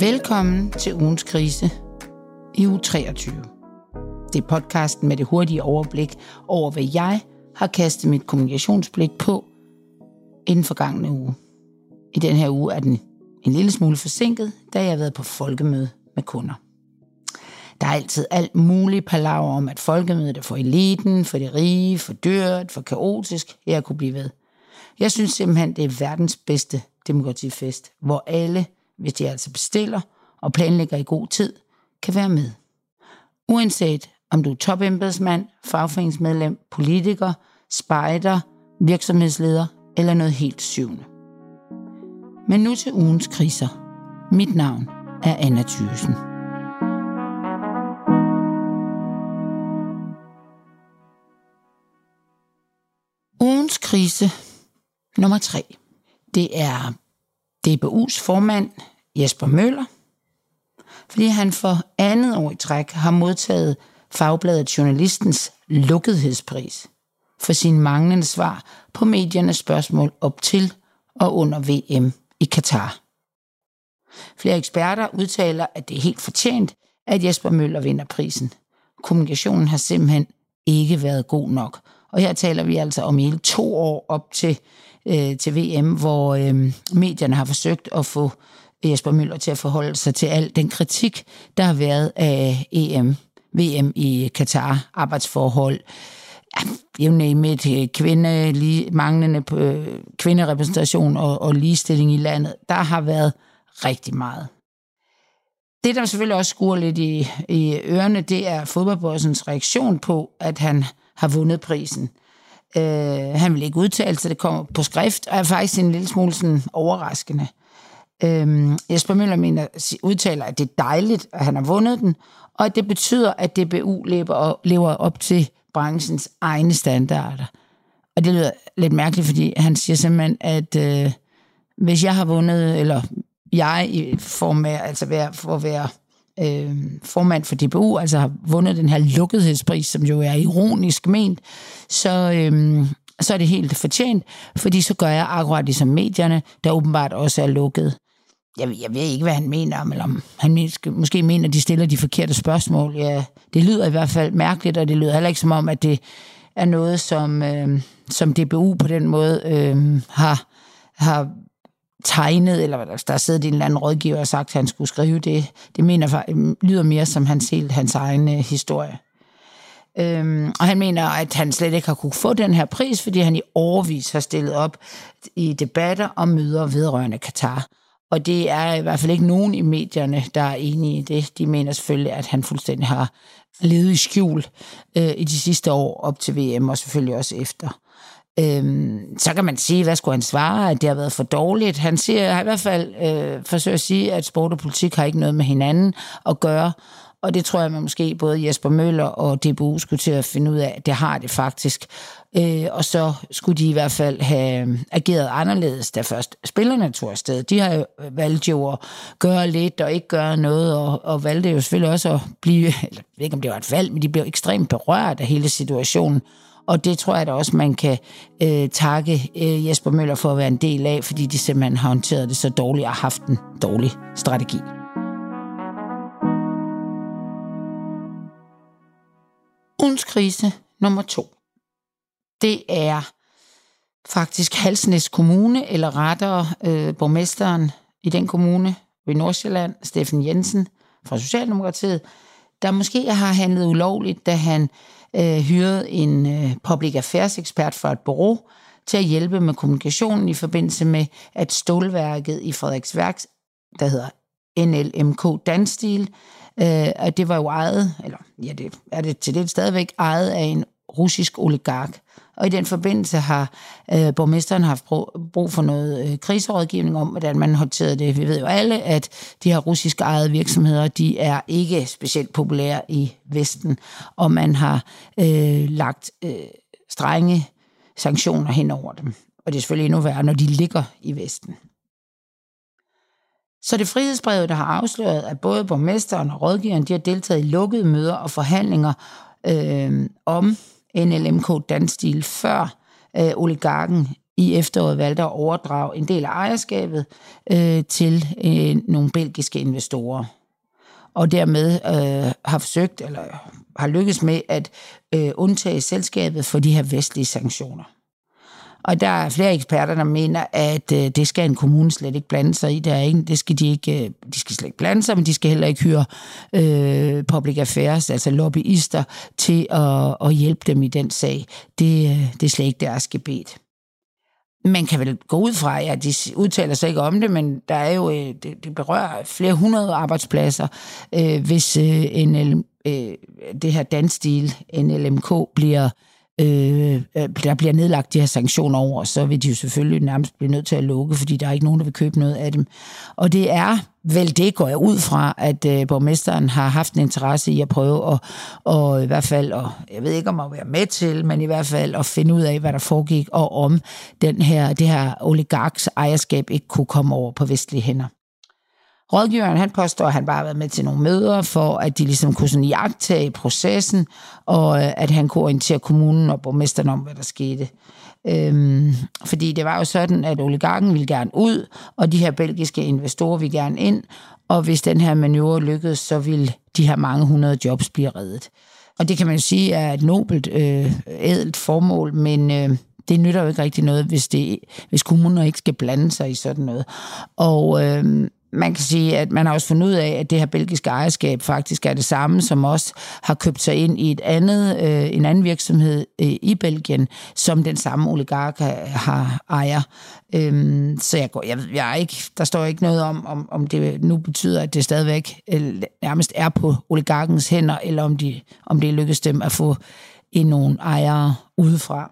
Velkommen til ugens krise i uge 23. Det er podcasten med det hurtige overblik over, hvad jeg har kastet mit kommunikationsblik på i den forgangne uge. I den her uge er den en lille smule forsinket, da jeg har været på folkemøde med kunder. Der er altid alt muligt palaver om, at folkemødet er for eliten, for de rige, for dyrt, for kaotisk. Jeg kunne blive ved. Jeg synes simpelthen, det er verdens bedste demokratifest, hvor alle, hvis de altså bestiller og planlægger i god tid, kan være med. Uanset om du er topembedsmand, fagforeningsmedlem, politiker, spejder, virksomhedsleder eller noget helt syvende. Men nu til ugens kriser. Mit navn er Anna Thygesen. Ugens krise nummer 3. Det er DBU's formand Jesper Møller, fordi han for andet år i træk har modtaget Fagbladet Journalistens lukkethedspris for sine manglende svar på mediernes spørgsmål op til og under VM i Katar. Flere eksperter udtaler, at det er helt fortjent, at Jesper Møller vinder prisen. Kommunikationen har simpelthen ikke været god nok. Og her taler vi altså om hele 2 år op til VM, hvor medierne har forsøgt at få Jesper Møller til at forholde sig til al den kritik, der har været af VM i Katar, arbejdsforhold, manglende kvinderepræsentation og ligestilling i landet. Der har været rigtig meget. Det, der selvfølgelig også skuer lidt i ørerne, det er fodboldbossens reaktion på, at han har vundet prisen. Han vil ikke udtale sig, det kommer på skrift, og er faktisk en lille smule sådan overraskende. Jesper Møller udtaler, at det er dejligt, at han har vundet den, og at det betyder, at DBU lever op til branchens egne standarder. Og det lyder lidt mærkeligt, fordi han siger simpelthen, at hvis jeg har vundet, eller jeg i form af, altså for at være formand for DBU, altså har vundet den her lukkethedspris, som jo er ironisk ment, så er det helt fortjent, fordi så gør jeg akkurat ligesom medierne, der åbenbart også er lukket. Jeg ved ikke, hvad han mener om, eller om han måske mener, at de stiller de forkerte spørgsmål. Ja, det lyder i hvert fald mærkeligt, og det lyder heller ikke som om, at det er noget, som DBU på den måde har tegnet, eller der har siddet en eller anden rådgiver og sagt, at han skulle skrive det. Det lyder mere som hans egen historie. Og han mener, at han slet ikke har kunne få den her pris, fordi han i årevis har stillet op i debatter og møder vedrørende Katar. Og det er i hvert fald ikke nogen i medierne, der er enige i det. De mener selvfølgelig, at han fuldstændig har levet i skjul i de sidste år op til VM, og selvfølgelig også efter. Så kan man sige, hvad skulle han svare, at det har været for dårligt. Han har i hvert fald forsøgt at sige, at sport og politik har ikke noget med hinanden at gøre, og det tror jeg, man måske både Jesper Møller og DBU skulle til at finde ud af, at det har det faktisk. Og så skulle de i hvert fald have ageret anderledes, da først spillerne tog afsted. De har jo valgt at gøre lidt og ikke gøre noget, og valgte jo selvfølgelig også at blive, eller jeg ved ikke om det var et valg, men de blev ekstremt berørt af hele situationen. Og det tror jeg da også, man kan takke Jesper Møller for at være en del af, fordi de simpelthen har håndteret det så dårligt og haft en dårlig strategi. Ugens krise nummer 2. Det er faktisk Halsnæs Kommune, eller rettere borgmesteren i den kommune ved Nordsjælland, Steffen Jensen fra Socialdemokratiet, der måske har handlet ulovligt, da han hyrede en public affairs ekspert fra et bureau til at hjælpe med kommunikationen i forbindelse med, at stålværket i Frederiksværk, der hedder NLMK Dansteel, og det var jo ejet, eller ja, det er det til det stadigvæk ejet af en russisk oligark. Og i den forbindelse har borgmesteren haft brug for noget kriserådgivning om, hvordan man håndterede det. Vi ved jo alle, at de her russisk ejede virksomheder, de er ikke specielt populære i Vesten, og man har lagt strenge sanktioner hen over dem. Og det er selvfølgelig endnu værre, når de ligger i Vesten. Så det frihedsbrevet, der har afsløret, at både borgmesteren og rådgiveren, de har deltaget i lukkede møder og forhandlinger om NLMK Dansteel, før oligarken i efteråret valgte at overdrage en del af ejerskabet til nogle belgiske investorer. Og dermed har forsøgt, eller har lykkes med at undtage selskabet for de her vestlige sanktioner. Og der er flere eksperter, der mener, at det skal en kommune slet ikke blande sig i. Det skal de skal slet ikke blande sig, men de skal heller ikke hyre public affairs, altså lobbyister, til at hjælpe dem i den sag. Det er slet ikke deres gebet. Man kan vel gå ud fra, at de udtaler sig ikke om det, men der er jo, det berører flere hundrede arbejdspladser, hvis det her danstil, NLMK, der bliver nedlagt de her sanktioner over, så vil de jo selvfølgelig nærmest blive nødt til at lukke, fordi der er ikke nogen, der vil købe noget af dem. Og det er vel det, går jeg ud fra, at borgmesteren har haft en interesse i at prøve og i hvert fald, og jeg ved ikke om at være med til, men i hvert fald at finde ud af, hvad der foregik, og om det her oligarks ejerskab ikke kunne komme over på vestlige hænder. Rådgiveren, han påstår, at han bare har været med til nogle møder, for at de ligesom kunne sådan iagttage processen, og at han kunne orientere kommunen og borgmesteren om, hvad der skete. Fordi det var jo sådan, at oligarken ville gerne ud, og de her belgiske investorer ville gerne ind, og hvis den her manøvre lykkedes, så ville de her mange hundrede jobs blive reddet. Og det kan man jo sige er et nobelt, ædelt formål, men det nytter jo ikke rigtig noget, hvis kommuner ikke skal blande sig i sådan noget. Og man kan sige, at man har også fundet ud af, at det her belgiske ejerskab faktisk er det samme, som også har købt sig ind i en anden virksomhed i Belgien, som den samme oligark har ejer. Så jeg er ikke, der står ikke noget om det nu betyder, at det stadigvæk nærmest er på oligarkens hænder, eller om det lykkes dem at få nogle ejere udefra.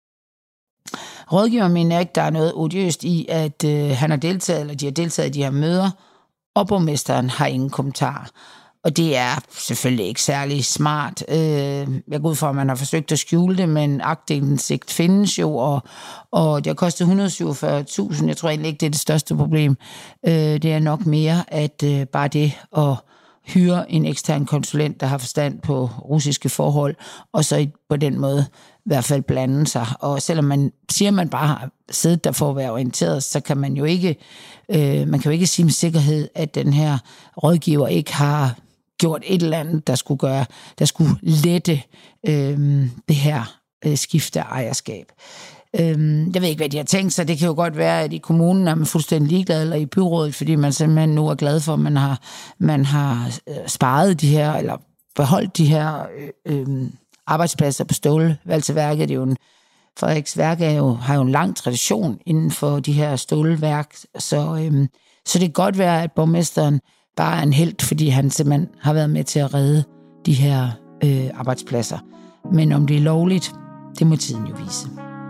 Rådgiver mener ikke, der er noget odiøst i, at han har deltaget, eller de har deltaget i de her møder, og borgmesteren har ingen kommentar. Og det er selvfølgelig ikke særlig smart. Jeg går ud fra, at man har forsøgt at skjule det, men aktindsigt findes jo, og det har kostet 147.000. Jeg tror egentlig ikke, det er det største problem. Det er nok mere, at bare det at hyre en ekstern konsulent, der har forstand på russiske forhold, og så på den måde i hvert fald blande sig. Og selvom man siger, at man bare har siddet der for at være orienteret, så kan man jo ikke, sige med sikkerhed, at den her rådgiver ikke har gjort et eller andet, der skulle lette det her skifte af ejerskab. Jeg ved ikke, hvad de har tænkt sig. Det kan jo godt være, at i kommunen er man fuldstændig ligeglad, eller i byrådet, fordi man simpelthen nu er glad for, at man har sparet de her, eller beholdt de her arbejdspladser på stålvalseværket. Frederiksværk har jo en lang tradition inden for de her stålværk, så det kan godt være, at borgmesteren bare er en helt, fordi han simpelthen har været med til at redde de her arbejdspladser. Men om det er lovligt, det må tiden jo vise.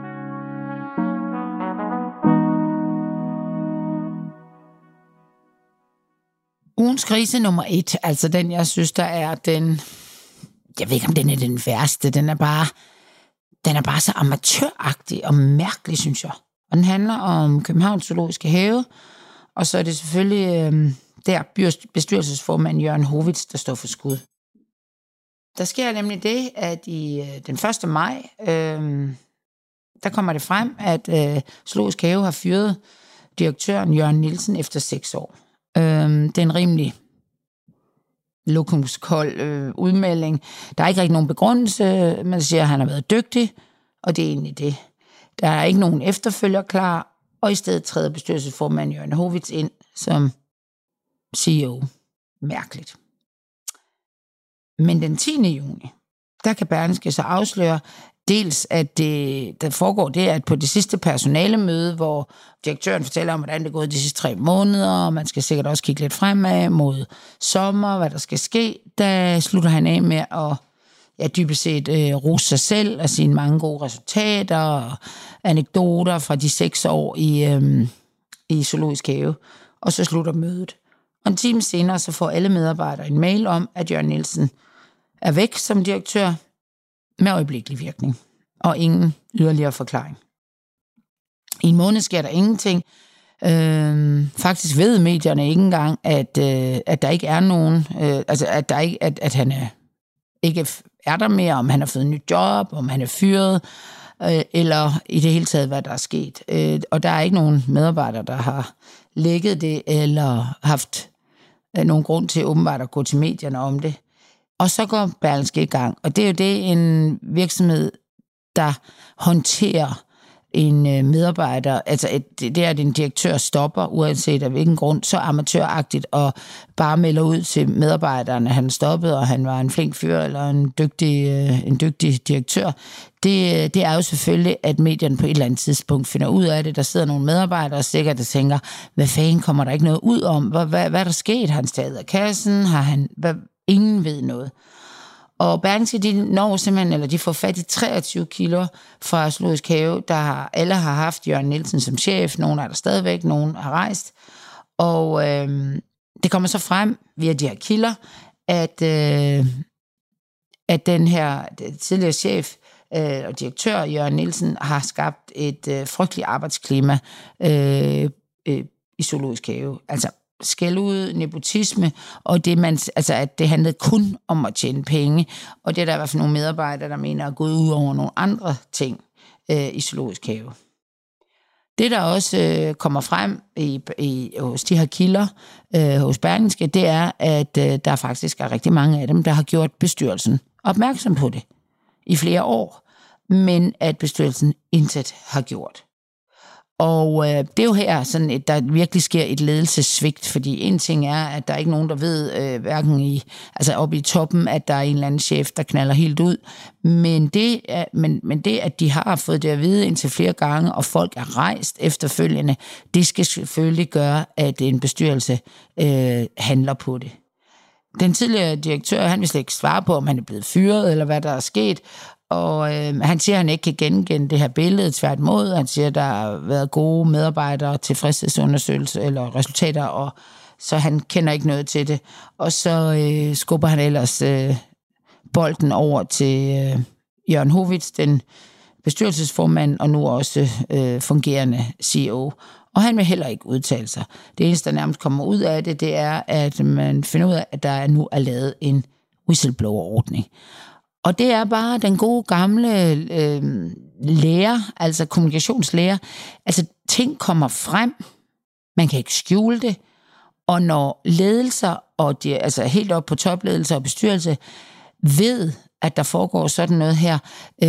Ugens krise nummer 1, altså den, jeg synes, der er den, jeg ved ikke, om den er den værste, den er bare så amatøragtig og mærkelig, synes jeg. Og den handler om Københavns Zoologiske Have, og så er det selvfølgelig bestyrelsesformand Jørgen Hovitz, der står for skud. Der sker nemlig det, at i den 1. maj, der kommer det frem, at Zoologisk Have har fyret direktøren Jørgen Nielsen efter 6 år. Det er en rimelig lokumskold udmelding. Der er ikke rigtig nogen begrundelse. Man siger, at han har været dygtig, og det er egentlig det. Der er ikke nogen efterfølger klar, og i stedet træder bestyrelsesformand Jørgen Hovitz ind som CEO. Mærkeligt. Men den 10. juni, der kan Berlingske så afsløre, dels at der foregår det, at på det sidste personalemøde, hvor direktøren fortæller om, hvordan det er gået de sidste 3 måneder, og man skal sikkert også kigge lidt fremad mod sommer, hvad der skal ske, der slutter han af med at dybest set rose sig selv og sine mange gode resultater og anekdoter fra de 6 år i Zoologisk Have. Og så slutter mødet. Og en time senere, så får alle medarbejdere en mail om, at Jørgen Nielsen er væk som direktør, med øjeblikkelig virkning, og ingen yderligere forklaring. I en måned sker der ingenting. Faktisk ved medierne ikke engang, at der ikke er nogen, at han ikke er der mere, om han har fået et nyt job, om han er fyret. eller i det hele taget, hvad der er sket. Og der er ikke nogen medarbejdere, der har lækket det, eller haft nogen grund til åbenbart at gå til medierne om det. Og så går Berlingske i gang. Og det er jo det, en virksomhed, der håndterer en medarbejder, altså det er, at en direktør stopper, uanset af hvilken grund, så amatøragtigt, og bare melder ud til medarbejderne, at han stoppede, og han var en flink fyr, eller en dygtig direktør. Det er jo selvfølgelig, at medierne på et eller andet tidspunkt finder ud af det. Der sidder nogle medarbejdere sikkert, der tænker, hvad fanden kommer der ikke noget ud om? Hvad er der sket? Har han stadig af kassen? Ingen ved noget. Og Berlingske, de får fat i 23 kilo fra Zoologisk Have, alle har haft Jørgen Nielsen som chef, nogle er der stadigvæk, nogle har rejst. Og det kommer så frem via de her kilder, at den her tidligere chef og direktør, Jørgen Nielsen, har skabt et frygteligt arbejdsklima i Zoologisk Have. Altså skældud, nepotisme, og at det handlede kun om at tjene penge, og det er der i hvert fald nogle medarbejdere, der mener at gå ud over nogle andre ting i Zoologisk Have. Det, der også kommer frem hos de her kilder hos Berlingske, det er, at der faktisk er rigtig mange af dem, der har gjort bestyrelsen opmærksom på det i flere år, men at bestyrelsen intet har gjort. Og det er jo her, sådan der virkelig sker et ledelsessvigt, fordi en ting er, at der er ikke nogen, der ved, hverken oppe i toppen, at der er en eller anden chef, der knalder helt ud, men det, at de har fået det at vide indtil flere gange, og folk er rejst efterfølgende, det skal selvfølgelig gøre, at en bestyrelse handler på det. Den tidligere direktør, han vil slet ikke svare på, om han er blevet fyret, eller hvad der er sket, og han siger, at han ikke kan genkende det her billede, tværtimod. Han siger, at der har været gode medarbejdere, tilfredshedsundersøgelser eller resultater, og så han kender ikke noget til det. Og så skubber han ellers bolden over til Jørgen Hovitz, den bestyrelsesformand, og nu også fungerende CEO. Og han vil heller ikke udtale sig. Det eneste, der nærmest kommer ud af det, det er, at man finder ud af, at der nu er lavet en whistleblower-ordning. Og det er bare den gode gamle lærer, altså kommunikationslærer. Altså ting kommer frem, man kan ikke skjule det, og når ledelser, og helt op på topledelse og bestyrelse, ved, at der foregår sådan noget her,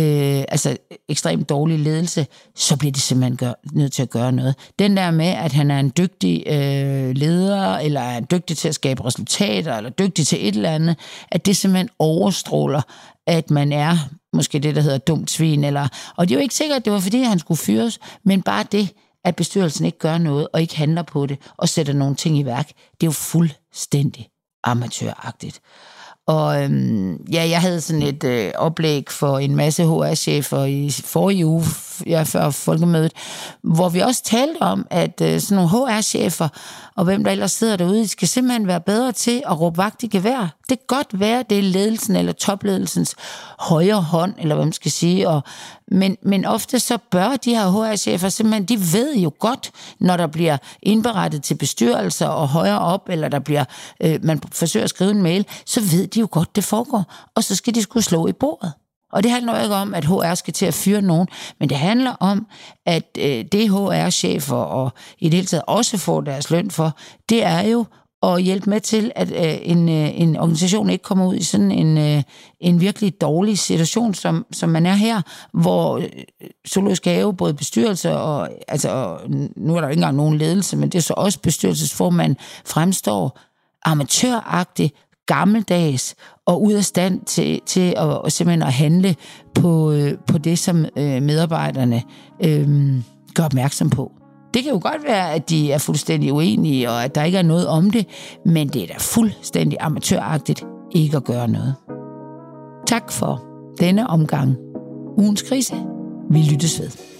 ekstremt dårlig ledelse, så bliver de simpelthen nødt til at gøre noget. Den der med, at han er en dygtig leder, eller er dygtig til at skabe resultater, eller dygtig til et eller andet, at det simpelthen overstråler, at man er måske det, der hedder dumt svin, og det er jo ikke sikkert, at det var fordi, han skulle fyres, men bare det, at bestyrelsen ikke gør noget, og ikke handler på det, og sætter nogle ting i værk, det er jo fuldstændig amatøragtigt. Og jeg havde sådan et oplæg for en masse HR-chefer i forrige uge, før folkemødet, hvor vi også talte om, at sådan nogle HR-chefer, og hvem der ellers sidder derude, de skal simpelthen være bedre til at råbe vagt i gevær. Det kan godt være, det er ledelsen eller topledelsens højre hånd, eller hvad man skal sige. Men ofte så bør de her HR-chefer simpelthen, de ved jo godt, når der bliver indberettet til bestyrelser og højere op, eller der bliver, man forsøger at skrive en mail, så ved de jo godt, det foregår. Og så skal de skulle slå i bordet. Og det handler jo ikke om, at HR skal til at fyre nogen, men det handler om, at det HR-chefer og i det hele taget også får deres løn for, det er jo at hjælpe med til, at en organisation ikke kommer ud i sådan en virkelig dårlig situation, som man er her, hvor Zoologisk Have, både bestyrelse og nu er der ikke engang nogen ledelse, men det er så også bestyrelsesformand, fremstår amatøragtigt, gammeldags og ud af stand til at simpelthen at handle på det, som medarbejderne gør opmærksom på. Det kan jo godt være, at de er fuldstændig uenige, og at der ikke er noget om det, men det er da fuldstændig amatøragtigt ikke at gøre noget. Tak for denne omgang. Ugens krise. Vi lyttes ved.